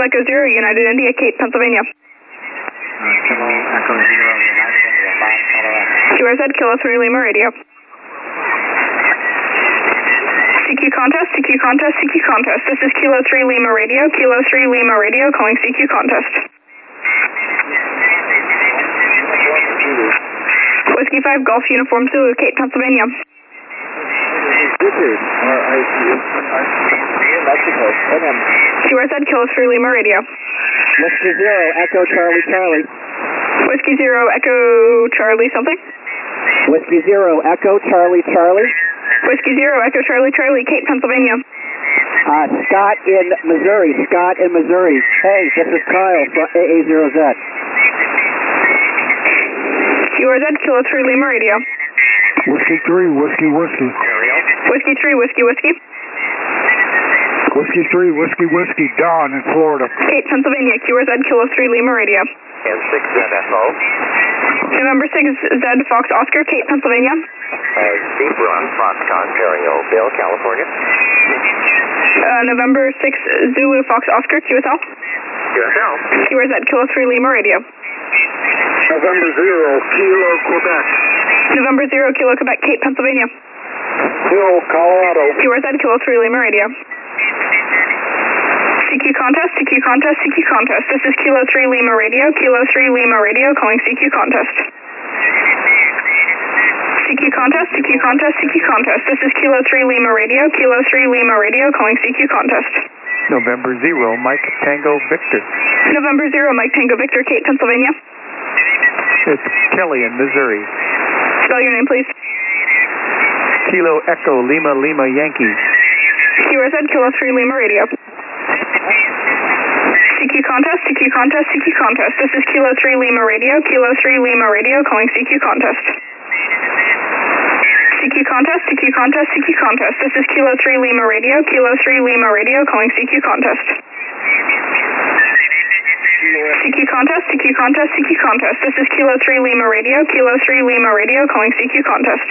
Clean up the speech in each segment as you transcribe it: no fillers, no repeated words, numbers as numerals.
Echo Zero, United India, Cape, Pennsylvania. Kilo Echo Zero, United India, 5 Colorado. QRZ, Kilo 3 Lima Radio. CQ contest, CQ contest, CQ contest. This is Kilo 3 Lima Radio, Kilo 3 Lima Radio, calling CQ contest. Whiskey 5 Golf Uniform Zulu, Cape, Pennsylvania. QRZ, Kilo 3 Lima Radio. Whiskey Zero, Echo Charlie Charlie. Whiskey 0, Echo Charlie something. Whiskey Zero, Echo Charlie Charlie. Whiskey 0, Echo Charlie Charlie, Cape, Pennsylvania. Scott in Missouri. Scott in Missouri. Hey, this is Kyle from AA0Z. QRZ, Kilo 3 Lima Radio. Whiskey 3, Whiskey Whiskey. Whiskey 3, Whiskey Whiskey. Whiskey 3, Whiskey Whiskey, Don in Florida. Cape, Pennsylvania, QRZ, Kilo 3 Lima Radio. And 6ZFO. November 6, Z Fox Oscar, Cape, Pennsylvania. Deep Run, Fox Ontario, Bill, California. November 6, Zulu Fox Oscar, QSL. QSL. QRZ, Kilo 3 Lima Radio. November 0, Kilo Quebec. November 0, Kilo Quebec, Cape, Pennsylvania. Hill, Colorado. QRZ, Kilo 3 Lima Radio. CQ contest, CQ contest, CQ contest. This is Kilo 3 Lima Radio, Kilo 3 Lima Radio, calling CQ contest. CQ contest, CQ contest, CQ contest. This is Kilo 3 Lima Radio, Kilo 3 Lima Radio, calling CQ contest. November 0, Mike Tango Victor. November 0, Mike Tango Victor, Cape, Pennsylvania. It's Kelly in Missouri. Spell your name, please. Kilo Echo Lima Lima Yankee. QRZ, Kilo 3 Lima Radio. CQ contest, CQ contest, CQ contest. This is Kilo 3 Lima Radio, Kilo 3 Lima Radio, calling CQ contest. CQ contest, CQ contest, CQ contest. This is Kilo 3 Lima Radio, Kilo 3 Lima Radio, calling CQ contest. CQ contest, CQ contest, CQ contest. This is Kilo 3 Lima Radio, Kilo 3 Lima Radio, calling CQ contest.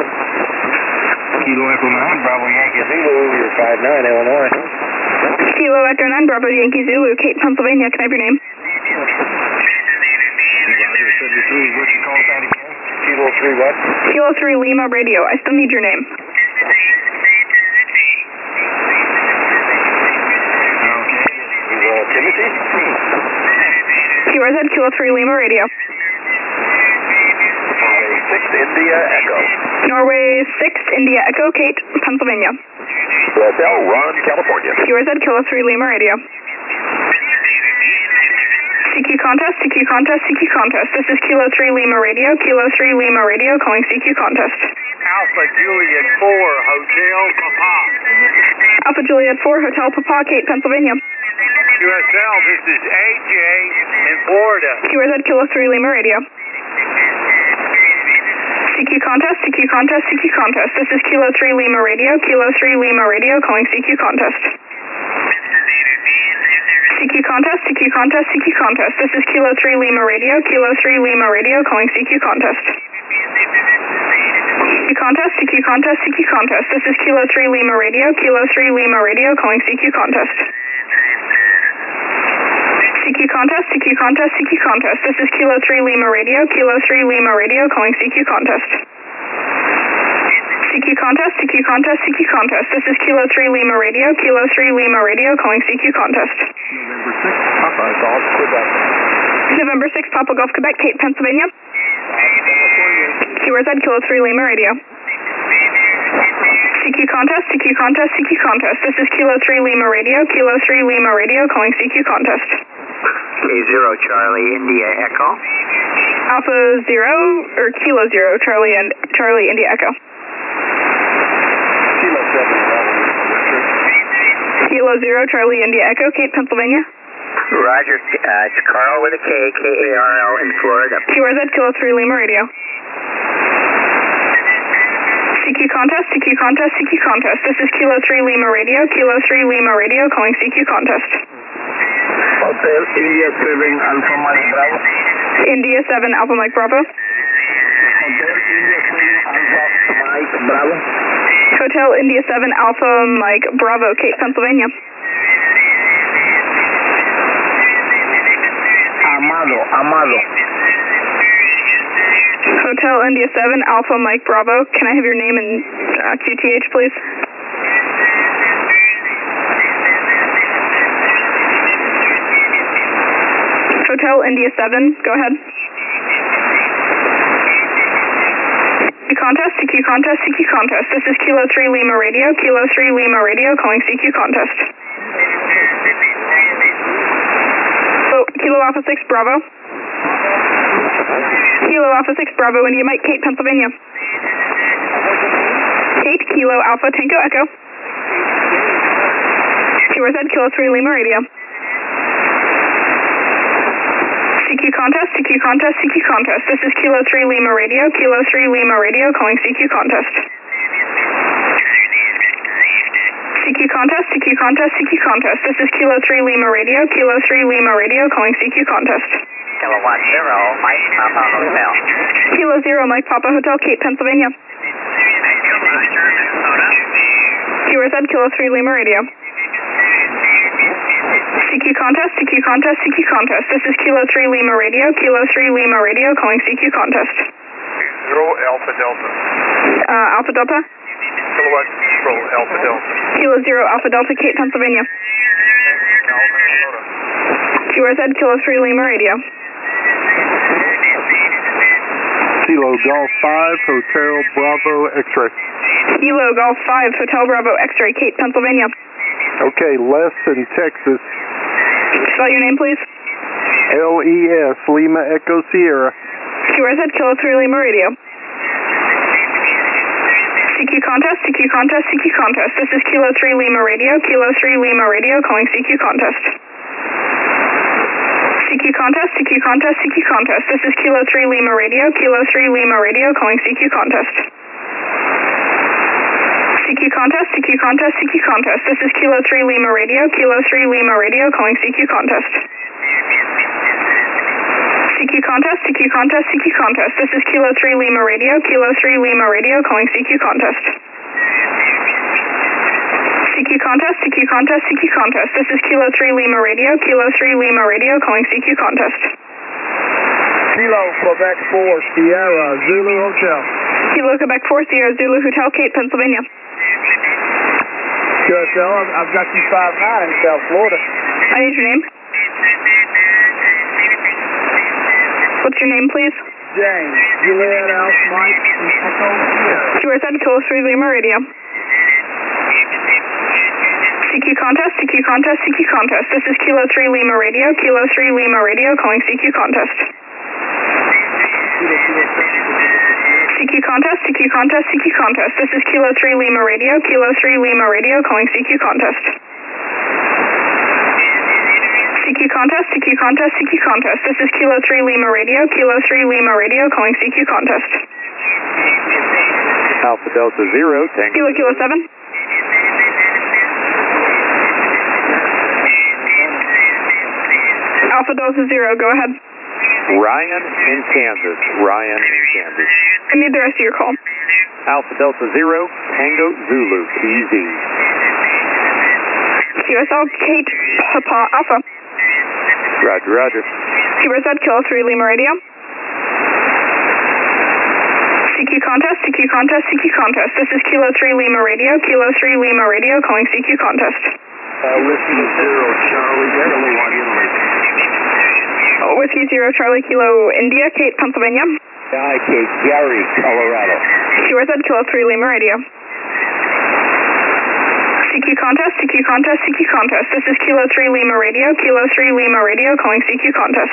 Kilo Echo 9, Bravo Yankee Zulu, you're 59, Illinois. Kilo Echo 9, Bravo Yankee Zulu, Cape, Pennsylvania. Can I have your name? Roger, 73, what's your call sign again? Kilo 3 what? Kilo 3 Lima Radio. I still need your name. Okay. Timothy? QRZ, Kilo 3 Lima Radio. 6 India Echo. Norway 6, India Echo, Cape, Pennsylvania. Bell Run, California. QRZ, Kilo 3 Lima Radio. CQ contest, CQ contest, CQ contest. This is Kilo 3 Lima Radio, Kilo 3 Lima Radio, calling CQ contest. Alpha Juliet 4, Hotel Papa. Alpha Juliet 4, Hotel Papa, Cape, Pennsylvania. QSL, this is AJ in Florida. QRZ, Kilo 3 Lima Radio. CQ contest, CQ contest, CQ contest. This is Kilo 3 Lima Radio, Kilo 3 Lima Radio, calling CQ contest. CQ contest, CQ contest, CQ contest. This is Kilo 3 Lima Radio, Kilo 3 Lima Radio, calling CQ contest. CQ contest, CQ contest, CQ contest. This is Kilo 3 Lima Radio, Kilo 3 Lima Radio, calling CQ contest. CQ contest, CQ contest, CQ contest. This is Kilo 3 Lima Radio, Kilo 3 Lima Radio, calling CQ contest. CQ contest, CQ contest, CQ contest. This is Kilo 3 Lima Radio, Kilo 3 Lima Radio, calling CQ contest. November 6, Papa Golf Quebec. November 6, Papa Golf Quebec, Cape, Pennsylvania. QRZ, Kilo 3 Lima Radio. CQ contest, CQ contest, CQ contest. This is Kilo 3 Lima Radio, Kilo 3 Lima Radio, calling CQ contest. K0 Charlie India Echo. Alpha 0, or Kilo 0, Charlie India Echo. Kilo 7, Kilo 0, Charlie India Echo, Cape, Pennsylvania. Roger, it's Carl with a K, K-A-R-L in Florida. QRZ, Kilo 3 Lima Radio. CQ contest, CQ contest, CQ contest. This is Kilo 3 Lima Radio, Kilo 3 Lima Radio, calling CQ contest. Hotel India 7, Alpha Mike Bravo. India 7, Alpha Mike Bravo. Hotel India 7, Alpha Mike Bravo. Hotel India 7, Alpha Mike Bravo, Cape, Pennsylvania. Colorado. Hotel India 7, Alpha Mike Bravo. Can I have your name and QTH, please? Hotel India 7, go ahead. Contest, CQ contest, CQ contest. This is Kilo 3 Lima Radio, Kilo 3 Lima Radio, calling CQ contest. Oh, Kilo Alpha 6 Bravo. Kilo Alpha 6 Bravo, India Mike, Kate, Pennsylvania. Kate, Kilo Alpha Tango Echo. QRZ, Kilo 3 Lima Radio. CQ contest, CQ contest, CQ contest. This is Kilo 3 Lima Radio, Kilo 3 Lima Radio, calling CQ contest. CQ contest, CQ contest, CQ contest. This is Kilo 3 Lima Radio, Kilo 3 Lima Radio, calling CQ contest. Kilowatt 0, Mike Papa Hotel. Kilo 0, Mike Papa Hotel, Kate, Pennsylvania. QRZ, Kilo 3 Lima Radio. CQ contest, CQ contest, CQ contest. This is Kilo 3 Lima Radio, Kilo 3 Lima Radio, calling CQ contest. 0 Alpha Delta. Alpha Delta? Kilowatt 0 Alpha Delta. Kilo 0 Alpha Delta, Kate, Pennsylvania. QRZ, Kilo 3 Lima Radio. Kilo Golf 5, Hotel Bravo X-ray. Kilo Golf 5, Hotel Bravo X-ray, Kate, Pennsylvania. Okay, Les in Texas. Spell your name, please. LES, Lima Echo Sierra. QRZ, Kilo 3 Lima Radio. CQ contest, CQ contest, CQ contest. This is Kilo 3 Lima Radio, Kilo 3 Lima Radio, calling CQ contest. CQ contest, CQ contest, CQ contest. This is Kilo 3 Lima Radio, Kilo 3 Lima Radio, calling CQ contest. CQ contest, CQ contest, CQ contest. This is Kilo 3 Lima Radio, Kilo 3 Lima Radio, calling CQ contest. CQ contest, CQ contest, CQ contest. This is Kilo 3 Lima Radio, Kilo 3 Lima Radio, calling CQ contest. CQ contest, CQ contest, CQ contest. This is Kilo 3 Lima Radio, Kilo 3 Lima Radio, calling CQ contest. Kilo Quebec 4, Sierra Zulu Hotel. Kilo Quebec 4, Sierra Zulu Hotel, Kate, Pennsylvania. QSL, I've got you 5-9 in South Florida. I need your name. What's your name, please? James, Juliet Alpha Mike, Echo Sierra. QRZ, Kilo 3 Lima Radio. CQ contest, CQ contest, CQ contest. This is Kilo 3 Lima Radio, Kilo 3 Lima Radio, calling CQ contest. CQ contest, CQ contest, CQ contest. This is Kilo 3 Lima Radio, Kilo 3 Lima Radio, calling CQ contest. CQ contest, CQ contest, CQ contest. This is Kilo 3 Lima Radio, Kilo 3 Lima Radio, calling CQ contest. Alpha Delta 0, Tango. Kilo 7. Alpha Delta 0, go ahead. Ryan in Kansas. Ryan in Kansas. I need the rest of your call. Alpha Delta 0, Tango Zulu, TZ. QSL, Kate, Papa Alpha. Roger, roger. QRZ, Kilo 3 Lima Radio. CQ contest, CQ contest, CQ contest. This is Kilo 3 Lima Radio, Kilo 3 Lima Radio, calling CQ contest. Whiskey 0, Charlie, Italy 1, Italy. Whiskey 0, Charlie, Kilo India, Kate, Pennsylvania. Kate, Gary, Colorado. QRZ, Kilo 3 Lima Radio. CQ contest, CQ contest, CQ contest. This is Kilo 3 Lima Radio, Kilo 3 Lima Radio, calling CQ contest.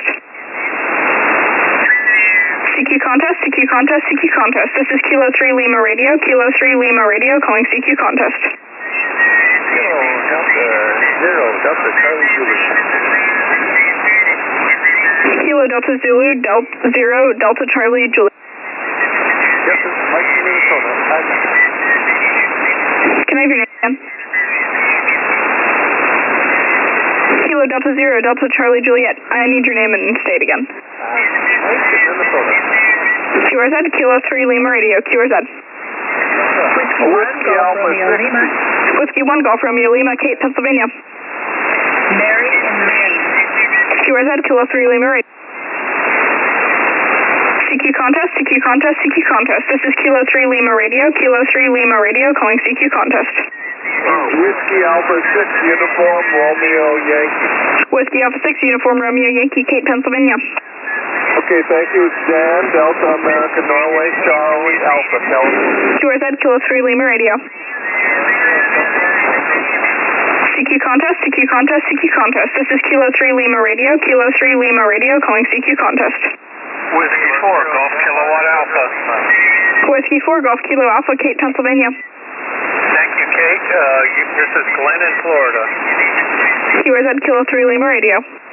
CQ contest, CQ contest, CQ contest. This is Kilo 3 Lima Radio, Kilo 3 Lima Radio, calling CQ contest. Kilo Delta 0, Delta Charlie Zulu. Kilo Delta Zulu, Delta 0, Delta Charlie Juliet. Yes, this is Mike, Minnesota. Can I have your name again? Kilo Delta 0, Delta Charlie Juliet. I need your name and state again. Mike in Minnesota. QRZ, Kilo 3 Lima Radio, QRZ. Whiskey Alpha 6. Whiskey 1 Golf Romeo Lima, Kate, Pennsylvania. Mary in Maine. QRZ, Kilo 3 Lima Radio. CQ contest, CQ contest. This is Kilo 3 Lima Radio, Kilo 3 Lima Radio, calling CQ contest. Whiskey Alpha 6 Uniform Romeo Yankee. Whiskey Alpha 6 Uniform Romeo Yankee, Cape, Pennsylvania. Okay, thank you. Dan, Delta America, Norway, Charlie, Alpha, California. QRZ, Kilo 3 Lima Radio. CQ contest, CQ contest, CQ contest. This is Kilo 3 Lima Radio, Kilo 3 Lima Radio, calling CQ contest. Whiskey 4, Golf Kilowatt Alpha. Whiskey 4, Golf Kilo Alpha, Cape, Pennsylvania. Thank you, Kate. This is Glenn in Florida. QRZ, Kilo 3 Lima Radio.